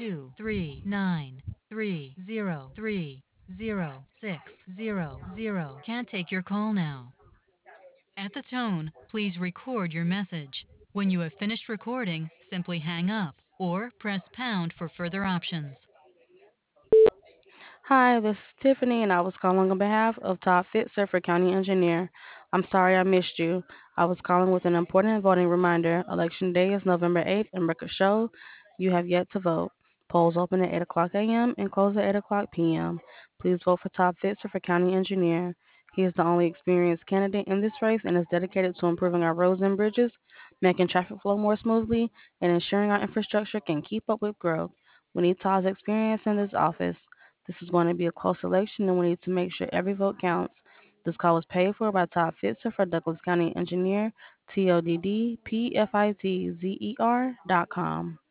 239300600. Can't take your call now. At the tone, please record your message. When you have finished recording, simply hang up or press pound for further options. Hi, this is Tiffany, and I was calling on behalf of Todd Fitzer for County Engineer. I'm sorry I missed you. I was calling with an important voting reminder. Election Day is November 8th, and records show you have yet to vote. Polls open at 8 o'clock a.m. and close at 8 o'clock p.m. Please vote for Todd Fitzer for County Engineer. He is the only experienced candidate in this race and is dedicated to improving our roads and bridges, making traffic flow more smoothly, and ensuring our infrastructure can keep up with growth. We need Todd's experience in this office. This is going to be a close election, and we need to make sure every vote counts. This call was paid for by Todd Fitzer for Douglas County Engineer, TODDPFITZER.com.